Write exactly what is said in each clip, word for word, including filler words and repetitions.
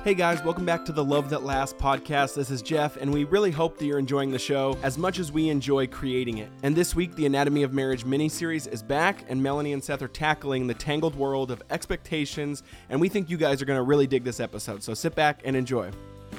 Hey guys, welcome back to the Love That Lasts podcast. This is Jeff, and we really hope that you're enjoying the show as much as we enjoy creating it. And this week, the Anatomy of Marriage mini-series is back, and Melanie and Seth are tackling the tangled world of expectations, and we think you guys are going to really dig this episode, so sit back and enjoy.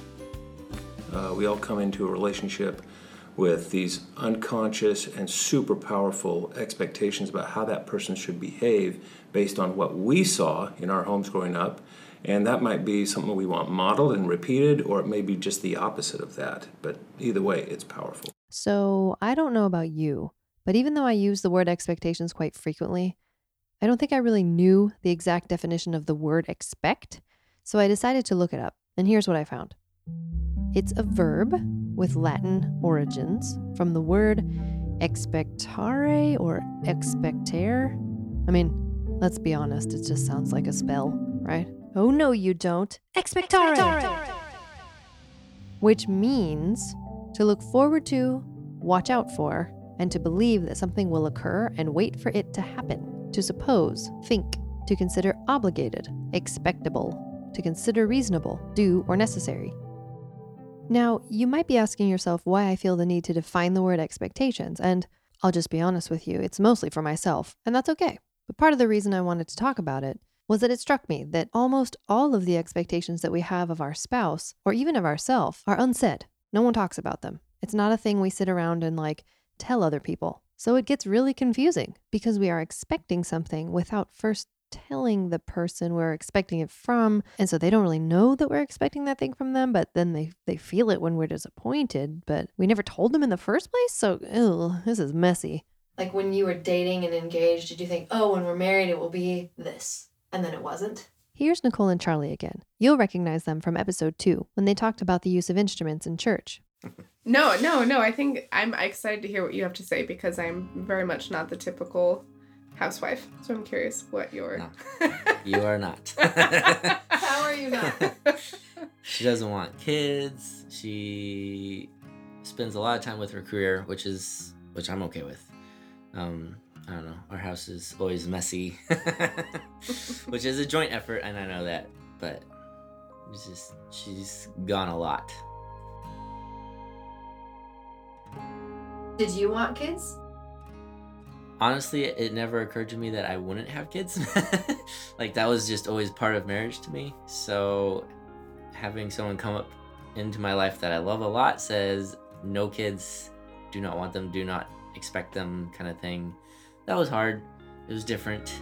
Uh, we all come into a relationship with these unconscious and super powerful expectations about how that person should behave based on what we saw in our homes growing up. And that might be something we want modeled and repeated, or it may be just the opposite of that. But either way, it's powerful. So I don't know about you, but even though I use the word expectations quite frequently, I don't think I really knew the exact definition of the word expect. So I decided to look it up. And here's what I found. It's a verb with Latin origins from the word expectare or expectare. I mean, let's be honest, it just sounds like a spell, right? Oh, no, you don't. Expectare. Expectare. Which means to look forward to, watch out for, and to believe that something will occur and wait for it to happen. To suppose, think, to consider obligated, expectable, to consider reasonable, due, or necessary. Now, you might be asking yourself why I feel the need to define the word expectations, and I'll just be honest with you, it's mostly for myself, and that's okay. But part of the reason I wanted to talk about it was that it struck me that almost all of the expectations that we have of our spouse, or even of ourselves, are unsaid. No one talks about them. It's not a thing we sit around and like tell other people. So it gets really confusing because we are expecting something without first telling the person we're expecting it from. And so they don't really know that we're expecting that thing from them, but then they, they feel it when we're disappointed, but we never told them in the first place. So, ew, this is messy. Like when you were dating and engaged, did you think, oh, when we're married, it will be this? And then it wasn't? Here's Nicole and Charlie again. You'll recognize them from episode two when they talked about the use of instruments in church. No, no, no. I think I'm excited to hear what you have to say because I'm very much not the typical housewife. So I'm curious what you're... No, you are not. How are you not? She doesn't want kids. She spends a lot of time with her career, which is which I'm okay with. Um, I don't know. Our house is always messy, which is a joint effort, and I know that. But it's just she's gone a lot. Did you want kids? Honestly, it never occurred to me that I wouldn't have kids. Like, that was just always part of marriage to me. So having someone come up into my life that I love a lot says, no kids, do not want them, do not expect them, kind of thing. That was hard. It was different.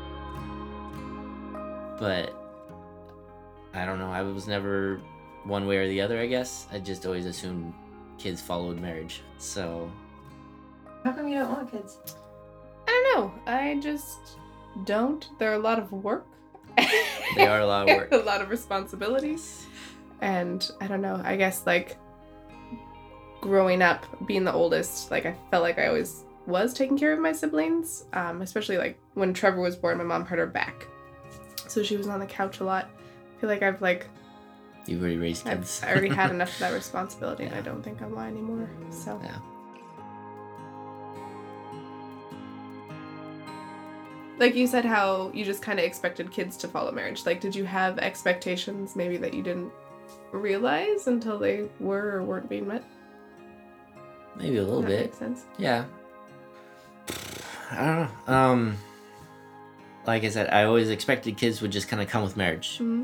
But I don't know. I was never one way or the other, I guess. I just always assumed kids followed marriage. So... How come you don't want kids? I don't know. I just don't. They're a lot of work. They are a lot of work. A lot of responsibilities. And I don't know. I guess, like, growing up, being the oldest, like, I felt like I always was taking care of my siblings. Um, especially, like, when Trevor was born, my mom hurt her back. So she was on the couch a lot. I feel like I've, like... You've already raised kids. I've, I already had enough of that responsibility, Yeah. and I don't think I want anymore. So... Yeah. Like you said, how you just kind of expected kids to follow marriage. Like, did you have expectations maybe that you didn't realize until they were or weren't being met? Maybe a little that bit. Makes sense. Yeah. I don't know. Um, like I said, I always expected kids would just kind of come with marriage. Mm-hmm.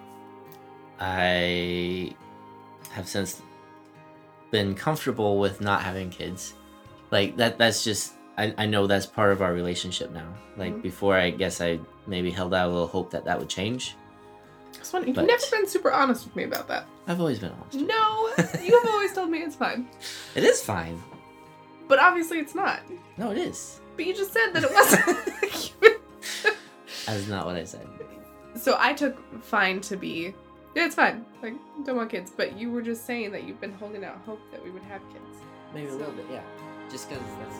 I have since been comfortable with not having kids. Like, that. That's just... I, I know that's part of our relationship now. Like, mm-hmm. Before, I guess I maybe held out a little hope that that would change. That's funny. You've never been super honest with me about that. I've always been honest. No, you have always told me it's fine. It is fine. But obviously it's not. No, it is. But you just said that it wasn't. That's not what I said. So I took fine to be, yeah, it's fine. Like, don't want kids. But you were just saying that you've been holding out hope that we would have kids. Maybe so. a little bit, yeah. Just because that's...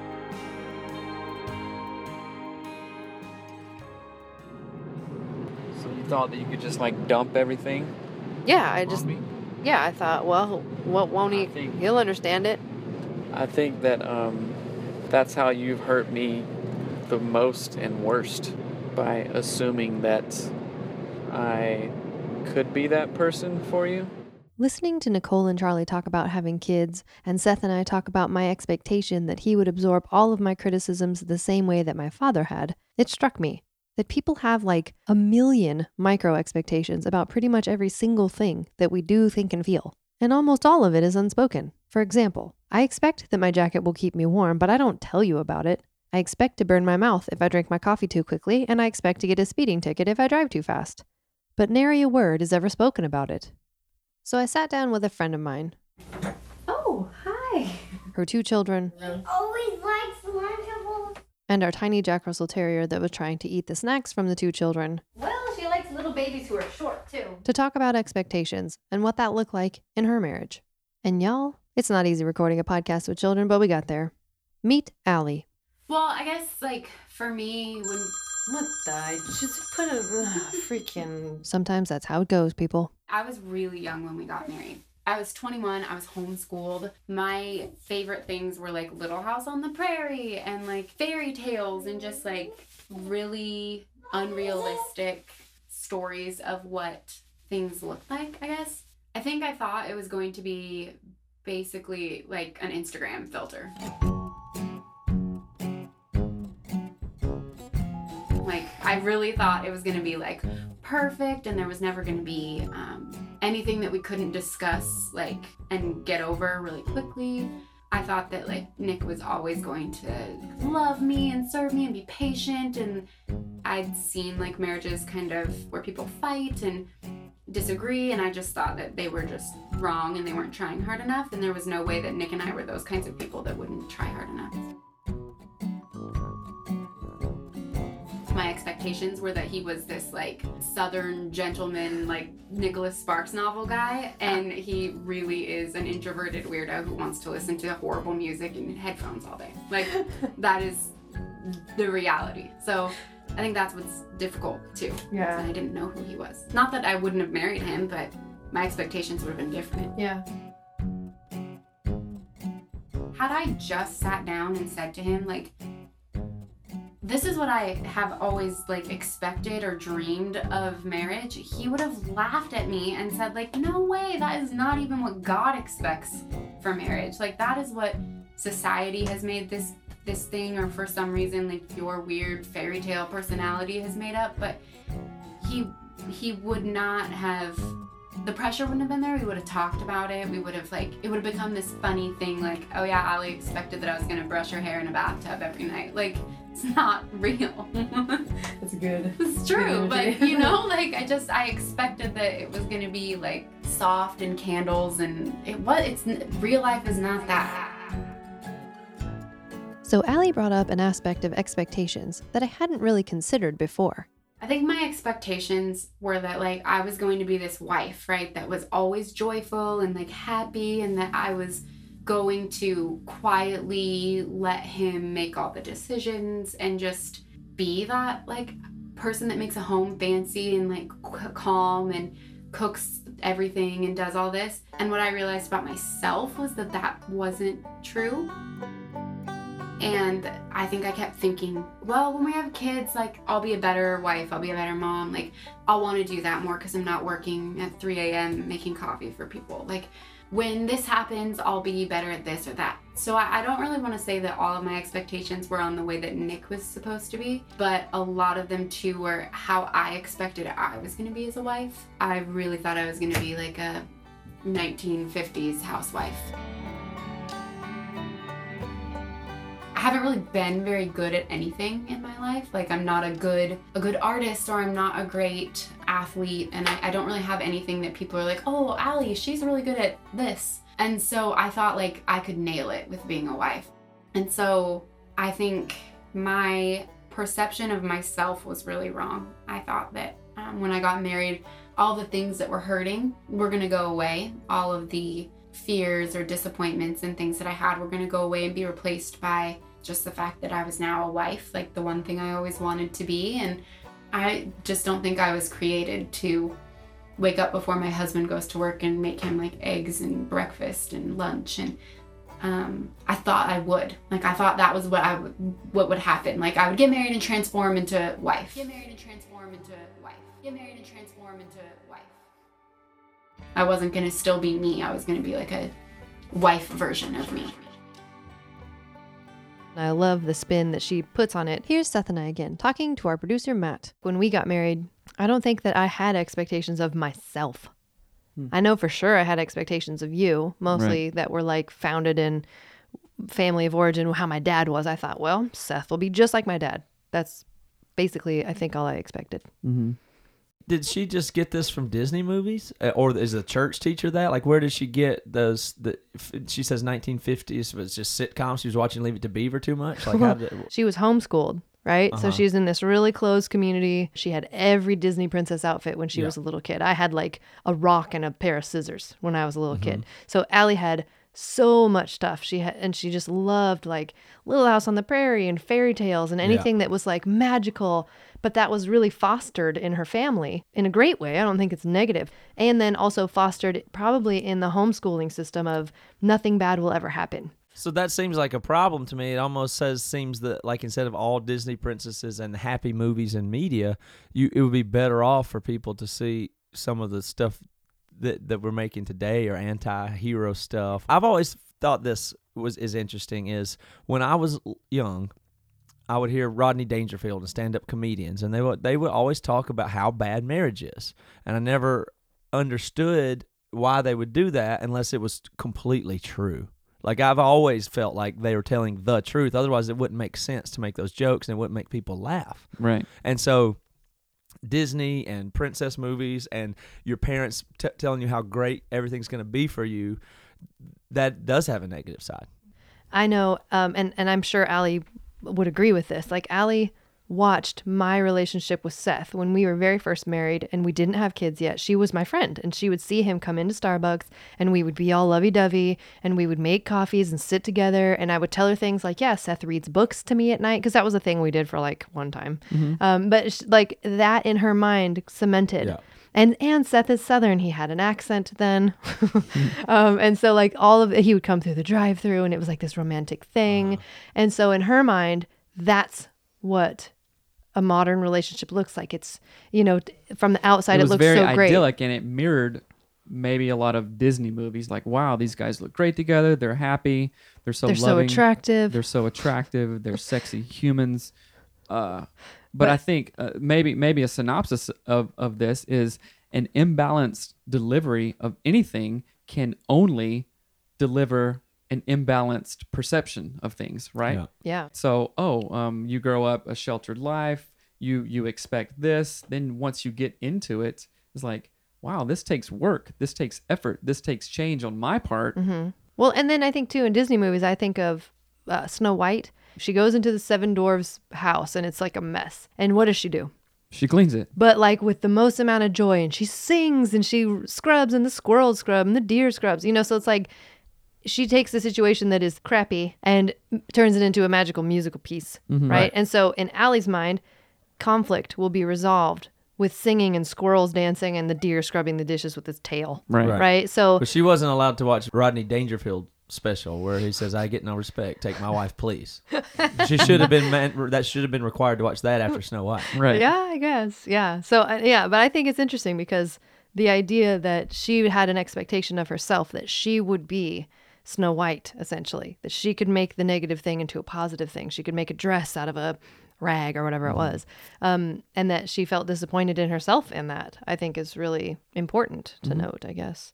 So you thought that you could just, like, dump everything? Yeah, I just, me? yeah, I thought, well, what won't he, think, he'll understand it. I think that um, that's how you've hurt me the most and worst, by assuming that I could be that person for you. Listening to Nicole and Charlie talk about having kids, and Seth and I talk about my expectation that he would absorb all of my criticisms the same way that my father had, it struck me that people have like a million micro expectations about pretty much every single thing that we do, think, and feel. And almost all of it is unspoken. For example, I expect that my jacket will keep me warm, but I don't tell you about it. I expect to burn my mouth if I drink my coffee too quickly, and I expect to get a speeding ticket if I drive too fast. But nary a word is ever spoken about it. So I sat down with a friend of mine. Oh, hi. Her two children. Always likes Lunchables. And our tiny Jack Russell Terrier that was trying to eat the snacks from the two children. Well, she likes little babies who are short, too. To talk about expectations and what that looked like in her marriage. And y'all, it's not easy recording a podcast with children, but we got there. Meet Allie. Well, I guess, like, for me, when... What the? Just put a ugh, freaking... Sometimes that's how it goes, people. I was really young when we got married. I was twenty-one. I was homeschooled. My favorite things were, like, Little House on the Prairie and, like, fairy tales and just, like, really unrealistic stories of what things looked like, I guess. I think I thought it was going to be basically, like, an Instagram filter. Like, I really thought it was going to be, like, perfect and there was never going to be um, anything that we couldn't discuss, like, and get over really quickly. I thought that, like, Nick was always going to love me and serve me and be patient, and I'd seen, like, marriages kind of where people fight and disagree, and I just thought that they were just wrong and they weren't trying hard enough, and there was no way that Nick and I were those kinds of people that wouldn't try hard enough. My expectations were that he was this, like, Southern gentleman, like, Nicholas Sparks novel guy, and he really is an introverted weirdo who wants to listen to horrible music in headphones all day. Like, that is the reality. So I think that's what's difficult, too. Yeah. I didn't know who he was. Not that I wouldn't have married him, but my expectations would have been different. Yeah. Had I just sat down and said to him, like, this is what I have always, like, expected or dreamed of marriage, he would have laughed at me and said, like, no way, that is not even what God expects for marriage. Like, that is what society has made this this thing, or for some reason, like, your weird fairy tale personality has made up. But he he would not have, the pressure wouldn't have been there. We would have talked about it. We would have, like, it would have become this funny thing, like, oh yeah, Allie expected that I was gonna brush her hair in a bathtub every night. Like, it's not real. That's good. It's true, but, you know, like, I just, I expected that it was gonna be, like, soft and candles, and it was, it's, real life is not that. So Allie brought up an aspect of expectations that I hadn't really considered before. I think my expectations were that, like, I was going to be this wife, right, that was always joyful and, like, happy, and that I was going to quietly let him make all the decisions and just be that, like, person that makes a home fancy and, like, c- calm and cooks everything and does all this. And what I realized about myself was that that wasn't true. And I think I kept thinking, well, when we have kids, like, I'll be a better wife, I'll be a better mom, like, I'll want to do that more because I'm not working at three a.m. making coffee for people. Like, when this happens, I'll be better at this or that. So I, I don't really want to say that all of my expectations were on the way that Nick was supposed to be, but a lot of them too were how I expected I was going to be as a wife. I really thought I was going to be like a nineteen fifties housewife. I haven't really been very good at anything in my life. Like, I'm not a good a good artist, or I'm not a great athlete, and I, I don't really have anything that people are like, oh, Allie, she's really good at this. And so I thought, like, I could nail it with being a wife. And so I think my perception of myself was really wrong. I thought that um, when I got married, all the things that were hurting were gonna go away. All of the fears or disappointments and things that I had were gonna go away and be replaced by just the fact that I was now a wife, like the one thing I always wanted to be. And I just don't think I was created to wake up before my husband goes to work and make him, like, eggs and breakfast and lunch. And um, I thought I would. Like, I thought that was what I would, what would happen. Like, I would get married and transform into wife. Get married and transform into wife. Get married and transform into wife. I wasn't going to still be me. I was going to be like a wife version of me. I love the spin that she puts on it. Here's Seth and I again, talking to our producer, Matt. When we got married, I don't think that I had expectations of myself. Hmm. I know for sure I had expectations of you, mostly right. that were like founded in family of origin, how my dad was. I thought, well, Seth will be just like my dad. That's basically, I think, all I expected. Mm-hmm. Did she just get this from Disney movies, or is the church teacher that? Like, where did she get those? The she says nineteen fifties was just sitcoms. She was watching Leave It to Beaver too much. Like, how did it... She was homeschooled, right? Uh-huh. So she was in this really closed community. She had every Disney princess outfit when she yeah. was a little kid. I had like a rock and a pair of scissors when I was a little mm-hmm. kid. So Allie had so much stuff. She had, and she just loved like Little House on the Prairie and fairy tales and anything yeah. that was like magical. But that was really fostered in her family in a great way. I don't think it's negative. And then also fostered probably in the homeschooling system of nothing bad will ever happen. So that seems like a problem to me. It almost says seems that like instead of all Disney princesses and happy movies and media, you it would be better off for people to see some of the stuff that that we're making today or anti-hero stuff. I've always thought this was is interesting is when I was young, I would hear Rodney Dangerfield and stand-up comedians, and they would they would always talk about how bad marriage is. And I never understood why they would do that unless it was completely true. Like, I've always felt like they were telling the truth. Otherwise, it wouldn't make sense to make those jokes, and it wouldn't make people laugh. Right. And so Disney and princess movies and your parents t- telling you how great everything's going to be for you, that does have a negative side. I know, um, and, and I'm sure Allie would agree with this. Like, Allie watched my relationship with Seth when we were very first married and we didn't have kids yet. She was my friend, and she would see him come into Starbucks and we would be all lovey-dovey and we would make coffees and sit together, and I would tell her things like, yeah, Seth reads books to me at night, because that was a thing we did for like one time. Mm-hmm. Um, but sh- like that in her mind cemented. Yeah. And and Seth is Southern. He had an accent then. um, and so like all of it, he would come through the drive-thru and it was like this romantic thing. Uh-huh. And so in her mind, that's what a modern relationship looks like. It's, you know, from the outside, it, it looks so great. It was very idyllic, and it mirrored maybe a lot of Disney movies. Like, wow, these guys look great together. They're happy. They're so they're loving. so attractive. They're so attractive. They're sexy humans. Uh, but, but I think uh, maybe maybe a synopsis of, of this is an imbalanced delivery of anything can only deliver an imbalanced perception of things, right? Yeah. yeah. So, oh, um, you grow up a sheltered life. You you expect this. Then once you get into it, it's like, wow, this takes work. This takes effort. This takes change on my part. Mm-hmm. Well, and then I think too in Disney movies, I think of uh, Snow White. She goes into the Seven Dwarfs' house and it's like a mess. And what does she do? She cleans it. But like with the most amount of joy, and she sings and she scrubs, and the squirrels scrub and the deer scrubs, you know, so it's like she takes a situation that is crappy and turns it into a magical musical piece, mm-hmm. right? right? And so in Allie's mind, conflict will be resolved with singing and squirrels dancing and the deer scrubbing the dishes with its tail, right? Right. right? So, but she wasn't allowed to watch Rodney Dangerfield special where he says, "I get no respect. Take my wife, please." She should have been meant, that should have been required to watch that after Snow White, right? Yeah, I guess. Yeah. So uh, yeah, but I think it's interesting because the idea that she had an expectation of herself that she would be Snow White, essentially, that she could make the negative thing into a positive thing. She could make a dress out of a rag or whatever mm-hmm. it was. Um, and that she felt disappointed in herself in that, I think is really important to mm-hmm. note, I guess.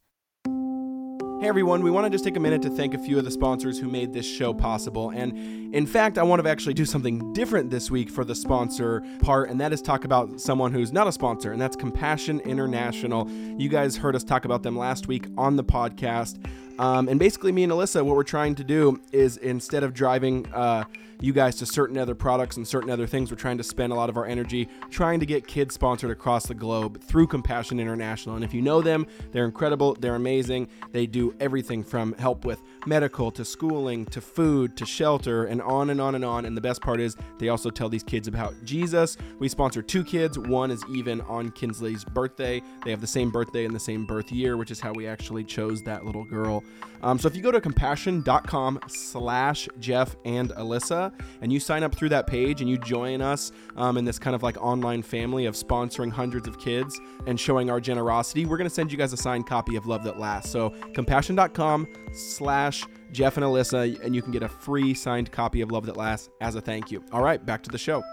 Hey everyone, we want to just take a minute to thank a few of the sponsors who made this show possible. And in fact, I want to actually do something different this week for the sponsor part, and that is talk about someone who's not a sponsor, and that's Compassion International. You guys heard us talk about them last week on the podcast. Um, and basically me and Alyssa, what we're trying to do is instead of driving uh, you guys to certain other products and certain other things, we're trying to spend a lot of our energy trying to get kids sponsored across the globe through Compassion International. And if you know them, they're incredible. They're amazing. They do everything from help with medical to schooling to food to shelter and on and on and on. And the best part is they also tell these kids about Jesus. We sponsor two kids. One is even on Kinsley's birthday. They have the same birthday and the same birth year, which is how we actually chose that little girl. well. Um, so if you go to compassion.com slash Jeff and Alyssa and you sign up through that page and you join us um, in this kind of like online family of sponsoring hundreds of kids and showing our generosity, we're going to send you guys a signed copy of Love That Lasts. So compassion.com slash Jeff and Alyssa, and you can get a free signed copy of Love That Lasts as a thank you. All right, back to the show.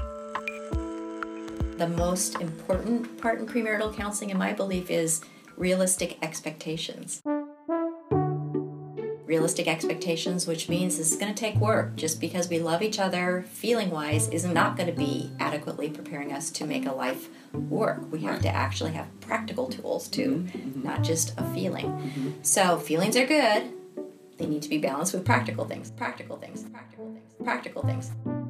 The most important part in premarital counseling, in my belief, is realistic expectations. Realistic expectations, which means this is going to take work. Just because we love each other feeling-wise is not going to be adequately preparing us to make a life work. We have to actually have practical tools too, mm-hmm. not just a feeling. Mm-hmm. So feelings are good. They need to be balanced with practical things. Practical things. Practical things. Practical things.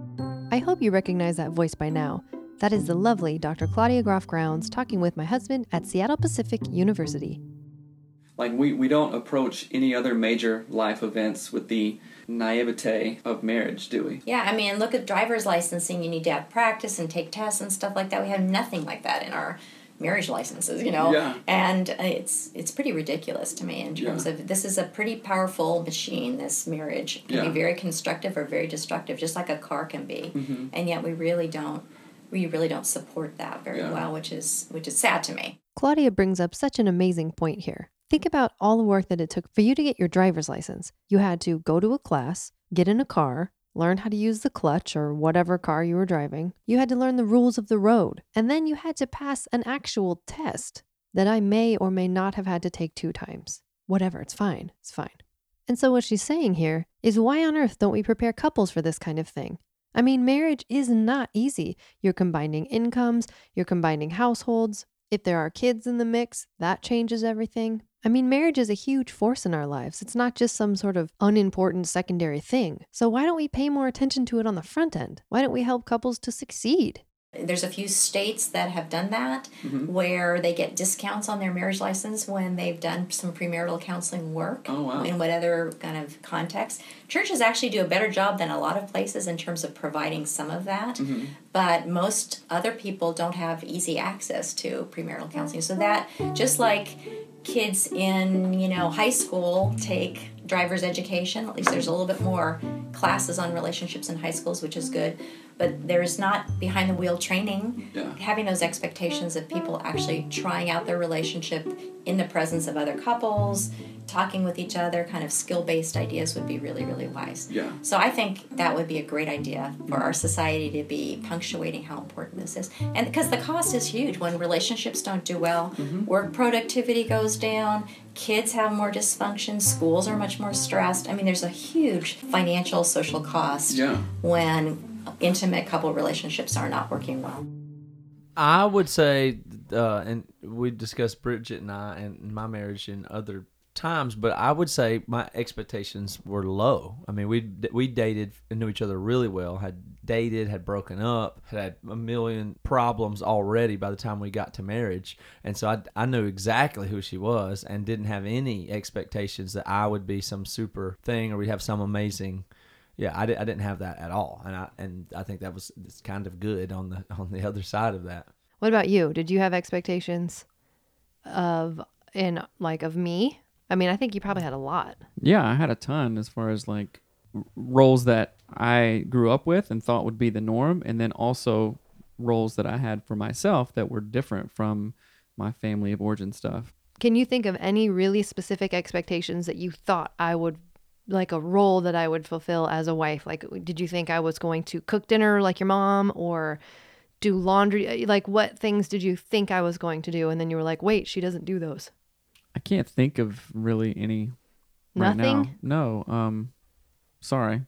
I hope you recognize that voice by now. That is the lovely Doctor Claudia Groff Grounds talking with my husband at Seattle Pacific University. Like, we, we don't approach any other major life events with the naivete of marriage, do we? Yeah, I mean, look at driver's licensing. You need to have practice and take tests and stuff like that. We have nothing like that in our marriage licenses, you know? Yeah. And it's it's pretty ridiculous to me in terms yeah. of this is a pretty powerful machine, this marriage. It can yeah. be very constructive or very destructive, just like a car can be. Mm-hmm. And yet we really don't we really don't support that very yeah. well, which is which is sad to me. Claudia brings up such an amazing point here. Think about all the work that it took for you to get your driver's license. You had to go to a class, get in a car, learn how to use the clutch or whatever car you were driving. You had to learn the rules of the road. And then you had to pass an actual test that I may or may not have had to take two times. Whatever, it's fine. It's fine. And so what she's saying here is, why on earth don't we prepare couples for this kind of thing? I mean, marriage is not easy. You're combining incomes, you're combining households. If there are kids in the mix, that changes everything. I mean, marriage is a huge force in our lives. It's not just some sort of unimportant secondary thing. So why don't we pay more attention to it on the front end? Why don't we help couples to succeed? There's a few states that have done that, mm-hmm. where they get discounts on their marriage license when they've done some premarital counseling work. Oh, wow. In whatever kind of context. Churches actually do a better job than a lot of places in terms of providing some of that, mm-hmm. but most other people don't have easy access to premarital counseling. So that, just like kids in, you know, high school take driver's education, at least there's a little bit more classes on relationships in high schools, which is good. But there's not behind the wheel training. Yeah. Having those expectations of people actually trying out their relationship in the presence of other couples, talking with each other, kind of skill-based ideas would be really, really wise. Yeah. So I think that would be a great idea for our society to be punctuating how important this is. And because the cost is huge. When relationships don't do well, mm-hmm. work productivity goes down, kids have more dysfunction, schools are much more stressed. I mean, there's a huge financial, social cost yeah. when intimate couple relationships are not working well. I would say, uh, and we discussed Bridget and I and my marriage in other times, but I would say my expectations were low. I mean, we we dated and knew each other really well, had dated, had broken up, had had a million problems already by the time we got to marriage. And so I, I knew exactly who she was and didn't have any expectations that I would be some super thing or we'd have some amazing... Yeah, I, di- I didn't have that at all, and I and I think that was it's kind of good on the on the other side of that. What about you? Did you have expectations of in like of me? I mean, I think you probably had a lot. Yeah, I had a ton as far as like r- roles that I grew up with and thought would be the norm, and then also roles that I had for myself that were different from my family of origin stuff. Can you think of any really specific expectations that you thought I would? Like a role that I would fulfill as a wife? Like, did you think I was going to cook dinner like your mom or do laundry? Like, what things did you think I was going to do? And then you were like, wait, she doesn't do those. I can't think of really any right Nothing? now. No. Um, sorry.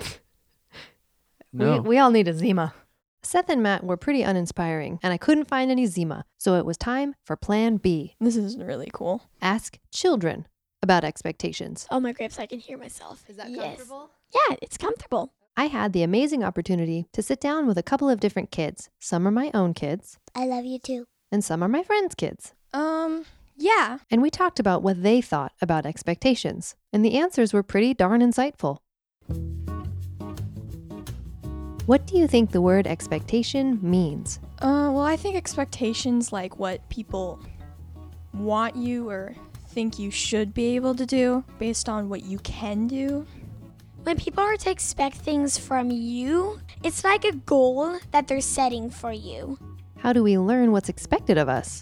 No. We, we all need a Zima. Seth and Matt were pretty uninspiring, and I couldn't find any Zima, so it was time for Plan B. This is really cool. Ask children about expectations. Oh my grapes, I can hear myself. Is that yes. comfortable? Yeah, it's comfortable. I had the amazing opportunity to sit down with a couple of different kids. Some are my own kids. I love you too. And some are my friends' kids. Um, yeah. And we talked about what they thought about expectations. And the answers were pretty darn insightful. What do you think the word expectation means? Uh, well, I think expectations like what people want you or think you should be able to do based on what you can do. When people are to expect things from you, it's like a goal that they're setting for you. How do we learn what's expected of us?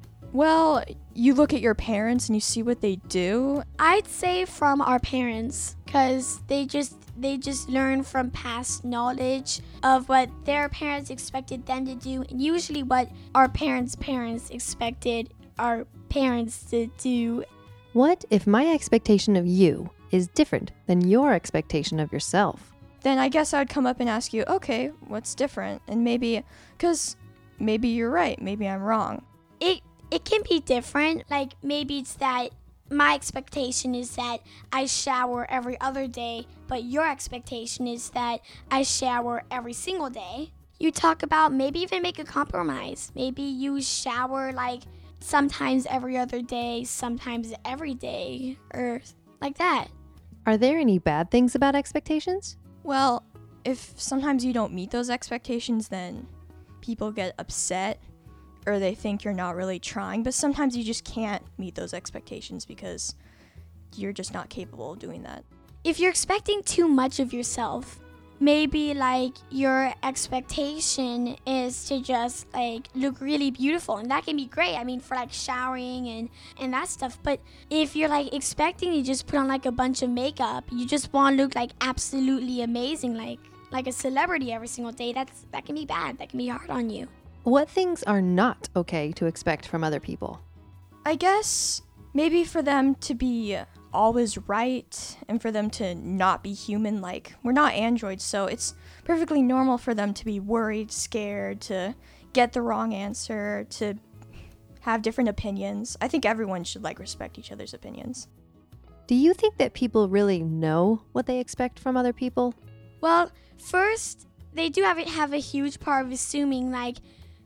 Well, you look at your parents and you see what they do. I'd say from our parents, because they just they just learn from past knowledge of what their parents expected them to do, and usually what our parents' parents expected our parents to do. What if my expectation of you is different than your expectation of yourself? Then I guess I'd come up and ask you, okay, what's different? And maybe, because maybe you're right, maybe I'm wrong. It it can be different. Like maybe it's that my expectation is that I shower every other day, but your expectation is that I shower every single day. You talk about maybe even make a compromise. Maybe you shower like sometimes every other day, sometimes every day, or like that. Are there any bad things about expectations? Well, if sometimes you don't meet those expectations, then people get upset or they think you're not really trying, but sometimes you just can't meet those expectations because you're just not capable of doing that. If you're expecting too much of yourself, maybe like your expectation is to just like look really beautiful, and that can be great. I mean, for like showering and and that stuff. But if you're like expecting to just put on like a bunch of makeup, you just want to look like absolutely amazing, like like a celebrity every single day, that's that can be bad. That can be hard on you. What things are not okay to expect from other people? I guess maybe for them to be always right and for them to not be human. Like, we're not androids, so it's perfectly normal for them to be worried, scared, to get the wrong answer, to have different opinions. I think everyone should like respect each other's opinions. Do you think that people really know what they expect from other people? Well, first, they do have have a huge part of assuming, like,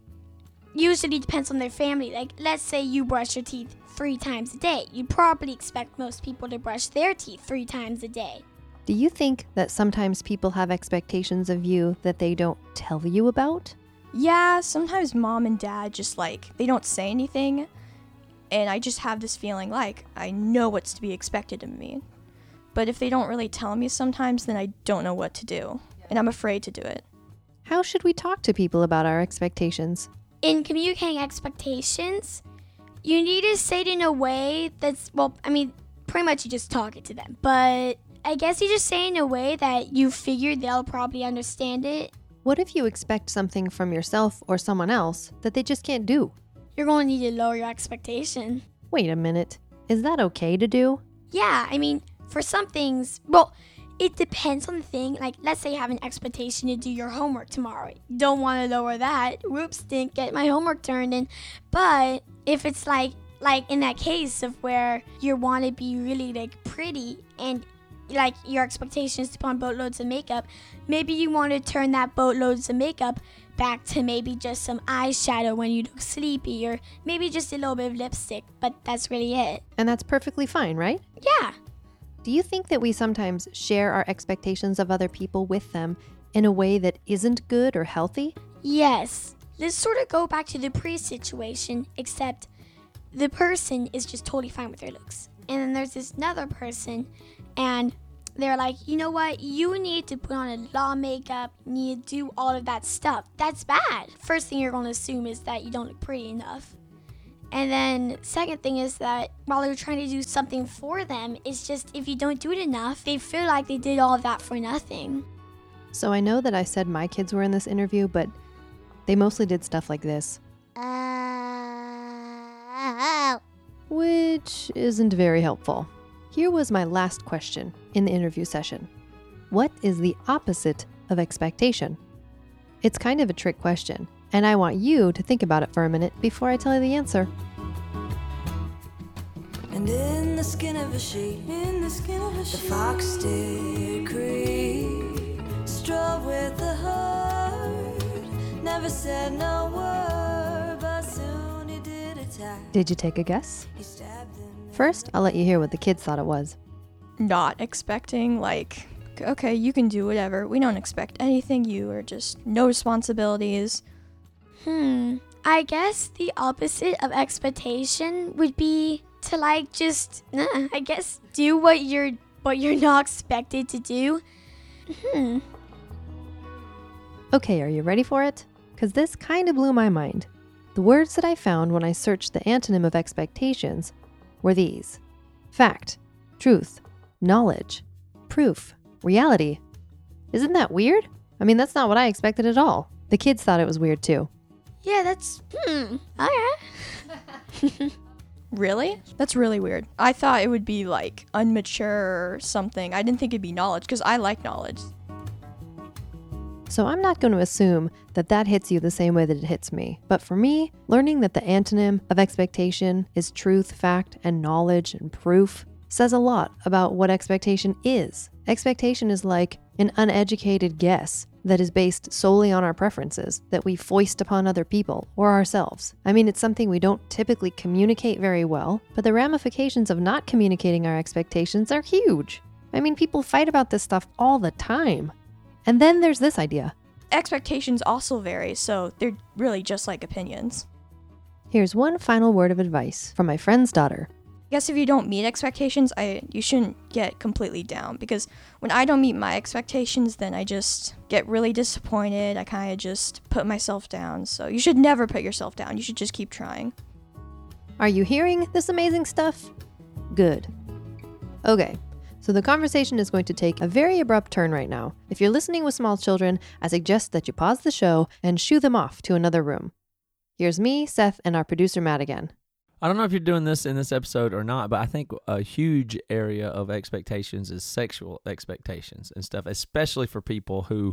usually depends on their family. Like, let's say you brush your teeth three times a day. You'd probably expect most people to brush their teeth three times a day. Do you think that sometimes people have expectations of you that they don't tell you about? Yeah, sometimes mom and dad just like, they don't say anything. And I just have this feeling like I know what's to be expected of me. But if they don't really tell me sometimes, then I don't know what to do. And I'm afraid to do it. How should we talk to people about our expectations? In communicating expectations, you need to say it in a way that's, well, I mean, pretty much you just talk it to them. But I guess you just say it in a way that you figure they'll probably understand it. What if you expect something from yourself or someone else that they just can't do? You're going to need to lower your expectation. Wait a minute. Is that okay to do? Yeah, I mean, for some things, well, it depends on the thing. Like, let's say you have an expectation to do your homework tomorrow. You don't want to lower that. Whoops, didn't get my homework turned in. But if it's like, like in that case of where you want to be really like pretty and like your expectation is to put on boatloads of makeup, maybe you want to turn that boatloads of makeup back to maybe just some eyeshadow when you look sleepy, or maybe just a little bit of lipstick, but that's really it. And that's perfectly fine, right? Yeah. Do you think that we sometimes share our expectations of other people with them in a way that isn't good or healthy? Yes. Let's sort of go back to the pre-situation, except the person is just totally fine with their looks. And then there's this another person, and they're like, you know what? You need to put on a lot of makeup, you need to do all of that stuff. That's bad. First thing you're going to assume is that you don't look pretty enough. And then second thing is that while you're trying to do something for them, it's just if you don't do it enough, they feel like they did all of that for nothing. So I know that I said my kids were in this interview, but they mostly did stuff like this. Uh, which isn't very helpful. Here was my last question in the interview session. What is the opposite of expectation? It's kind of a trick question, and I want you to think about it for a minute before I tell you the answer. And in the skin of a sheep, in the skin of a sheep, the fox did creep, strove with the herd, never said no word, but soon he did attack. Did you take a guess? First, I'll let you hear what the kids thought it was. Not expecting, like, okay, you can do whatever. We don't expect anything. You are just no responsibilities. Hmm. I guess the opposite of expectation would be to like just, uh, I guess, do what you're what you're not expected to do. Hmm. Okay, are you ready for it? Because this kind of blew my mind. The words that I found when I searched the antonym of expectations were these: fact, truth, knowledge, proof, reality. Isn't that weird? I mean, that's not what I expected at all. The kids thought it was weird too. Yeah, that's, hmm, okay. Really? That's really weird. I thought it would be like unmature or something. I didn't think it'd be knowledge because I like knowledge. So I'm not going to assume that that hits you the same way that it hits me. But for me, learning that the antonym of expectation is truth, fact, and knowledge and proof says a lot about what expectation is. Expectation is like an uneducated guess that is based solely on our preferences that we foist upon other people or ourselves. I mean, it's something we don't typically communicate very well, but the ramifications of not communicating our expectations are huge. I mean, people fight about this stuff all the time. And then there's this idea. Expectations also vary, so they're really just like opinions. Here's one final word of advice from my friend's daughter. I guess if you don't meet expectations, I you shouldn't get completely down, because when I don't meet my expectations, then I just get really disappointed. I kind of just put myself down. So you should never put yourself down. You should just keep trying. Are you hearing this amazing stuff? Good. Okay, so the conversation is going to take a very abrupt turn right now. If you're listening with small children, I suggest that you pause the show and shoo them off to another room. Here's me, Seth, and our producer Matt again. I don't know if you're doing this in this episode or not, but I think a huge area of expectations is sexual expectations and stuff, especially for people who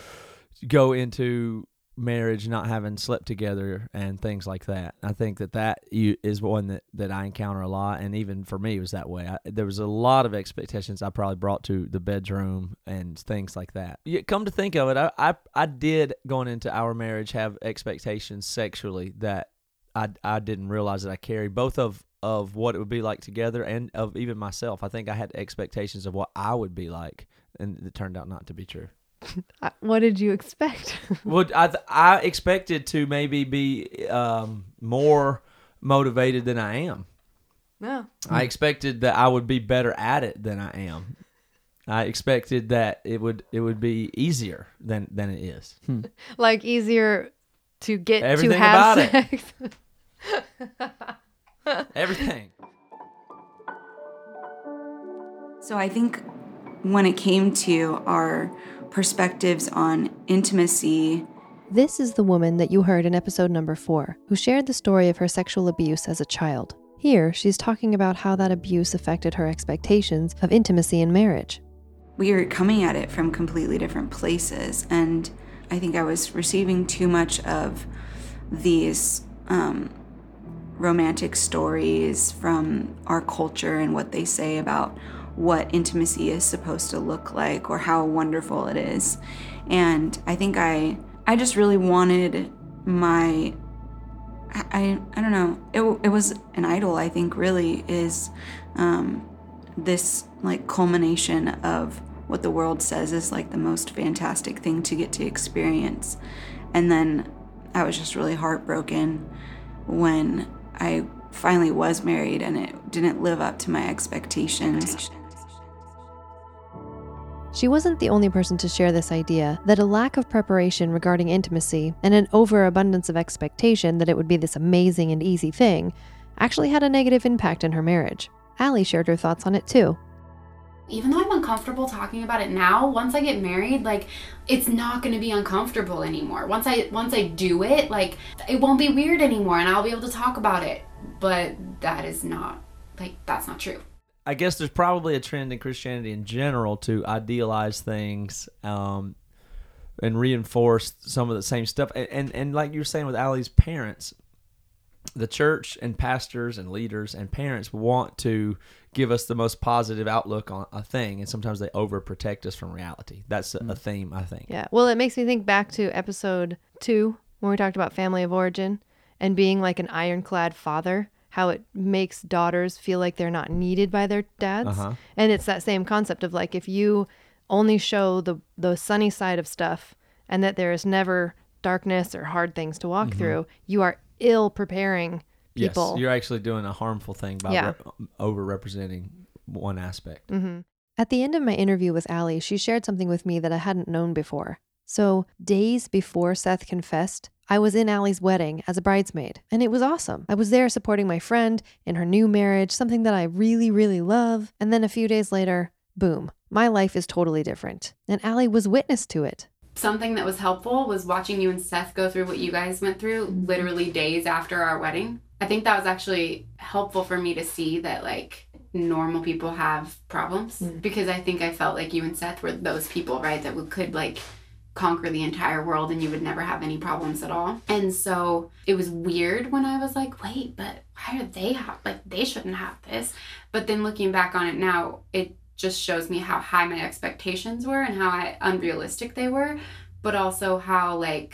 go into marriage not having slept together and things like that. I think that that is one that, that I encounter a lot, and even for me it was that way. I, there was a lot of expectations I probably brought to the bedroom and things like that. Yeah, come to think of it, I, I, I did, going into our marriage, have expectations sexually that I, I didn't realize that I carried, both of, of what it would be like together and of even myself. I think I had expectations of what I would be like, and it turned out not to be true. What did you expect? Well, I I expected to maybe be um, more motivated than I am. No. I expected that I would be better at it than I am. I expected that it would it would be easier than, than it is. Hmm. Like easier to get Everything to have about sex. it. Everything. So I think when it came to our perspectives on intimacy, This is the woman that you heard in episode number four, who shared the story of her sexual abuse as a child. Here, she's talking about how that abuse affected her expectations of intimacy in marriage. we were coming at it from completely different places, and I think I was receiving too much of these um, romantic stories from our culture and what they say about what intimacy is supposed to look like or how wonderful it is. And I think I I just really wanted my I I don't know it it was an idol. I think really is um, this like culmination of what the world says is like the most fantastic thing to get to experience. And then I was just really heartbroken when I finally was married and it didn't live up to my expectations. She wasn't the only person to share this idea that a lack of preparation regarding intimacy and an overabundance of expectation that it would be this amazing and easy thing actually had a negative impact in her marriage. Allie shared her thoughts on it too. Even though I'm uncomfortable talking about it now, once I get married, like, it's not going to be uncomfortable anymore. Once I once I do it, like, it won't be weird anymore and I'll be able to talk about it. But that is not, like, that's not true. I guess there's probably a trend in Christianity in general to idealize things um, and reinforce some of the same stuff. And, and, and like you were saying with Allie's parents, the church and pastors and leaders and parents want to give us the most positive outlook on a thing, and sometimes they overprotect us from reality. That's a, a theme, I think. Yeah, well, it makes me think back to episode two when we talked about family of origin and being like an ironclad father, how it makes daughters feel like they're not needed by their dads. Uh-huh. And it's that same concept of like, if you only show the the sunny side of stuff and that there is never darkness or hard things to walk Mhm. through, you are ill preparing people. Yes, you're actually doing a harmful thing by Yeah. re- over-representing one aspect. Mm-hmm. At the end of my interview with Allie, she shared something with me that I hadn't known before. So, days before Seth confessed, I was in Allie's wedding as a bridesmaid, and it was awesome. I was there supporting my friend in her new marriage, something that I really, really love. And then a few days later, boom, my life is totally different. And Allie was witness to it. Something that was helpful was watching you and Seth go through what you guys went through literally days after our wedding. I think that was actually helpful for me to see that, like, normal people have problems, mm. because I think I felt like you and Seth were those people, right, that could, like, conquer the entire world and you would never have any problems at all. And so it was weird when I was like, wait, but why do they have, like, they shouldn't have this. But then looking back on it now, it just shows me how high my expectations were and how I, unrealistic they were, but also how, like,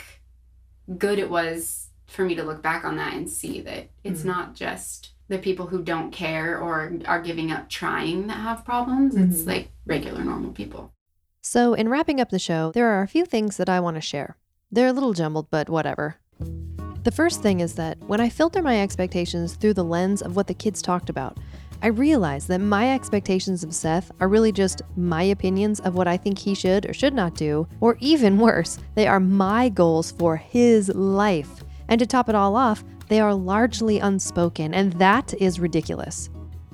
good it was for me to look back on that and see that it's mm-hmm. not just the people who don't care or are giving up trying that have problems. Mm-hmm. It's like regular, normal people. So in wrapping up the show, there are a few things that I want to share. They're a little jumbled, but whatever. The first thing is that when I filter my expectations through the lens of what the kids talked about, I realize that my expectations of Seth are really just my opinions of what I think he should or should not do, or even worse, they are my goals for his life. And to top it all off, they are largely unspoken, and that is ridiculous.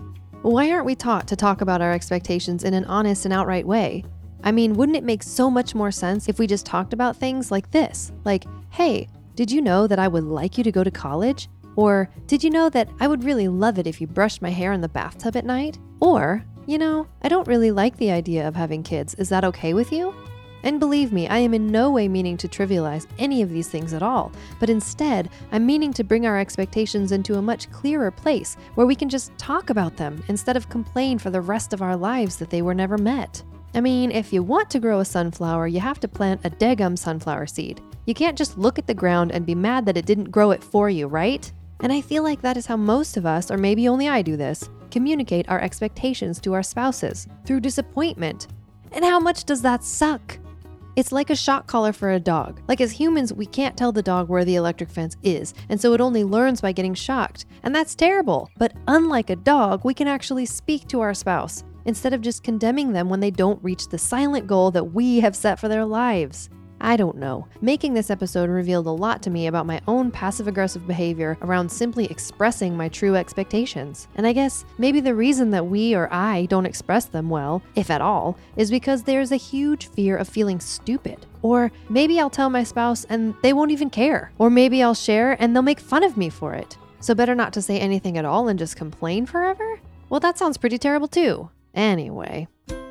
Why aren't we taught to talk about our expectations in an honest and outright way? I mean, wouldn't it make so much more sense if we just talked about things like this? Like, hey, did you know that I would like you to go to college? Or, did you know that I would really love it if you brushed my hair in the bathtub at night? Or, you know, I don't really like the idea of having kids. Is that okay with you? And believe me, I am in no way meaning to trivialize any of these things at all, but instead, I'm meaning to bring our expectations into a much clearer place where we can just talk about them instead of complain for the rest of our lives that they were never met. I mean, if you want to grow a sunflower, you have to plant a degum sunflower seed. You can't just look at the ground and be mad that it didn't grow it for you, right? And I feel like that is how most of us, or maybe only I do this, communicate our expectations to our spouses, through disappointment. And how much does that suck? It's like a shock collar for a dog. Like, as humans, we can't tell the dog where the electric fence is, and so it only learns by getting shocked. And that's terrible. But unlike a dog, we can actually speak to our spouse, instead of just condemning them when they don't reach the silent goal that we have set for their lives. I don't know. Making this episode revealed a lot to me about my own passive-aggressive behavior around simply expressing my true expectations. And I guess maybe the reason that we or I don't express them well, if at all, is because there's a huge fear of feeling stupid. Or maybe I'll tell my spouse and they won't even care. Or maybe I'll share and they'll make fun of me for it. So better not to say anything at all and just complain forever? Well, that sounds pretty terrible too. Anyway.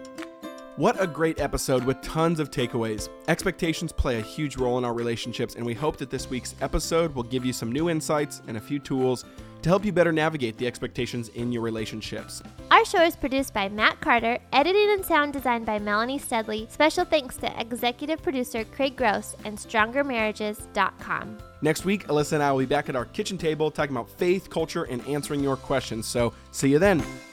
What a great episode with tons of takeaways. Expectations play a huge role in our relationships, and we hope that this week's episode will give you some new insights and a few tools to help you better navigate the expectations in your relationships. Our show is produced by Matt Carter, edited and sound designed by Melanie Studley. Special thanks to executive producer Craig Gross and stronger marriages dot com. Next week, Alyssa and I will be back at our kitchen table talking about faith, culture, and answering your questions. So see you then.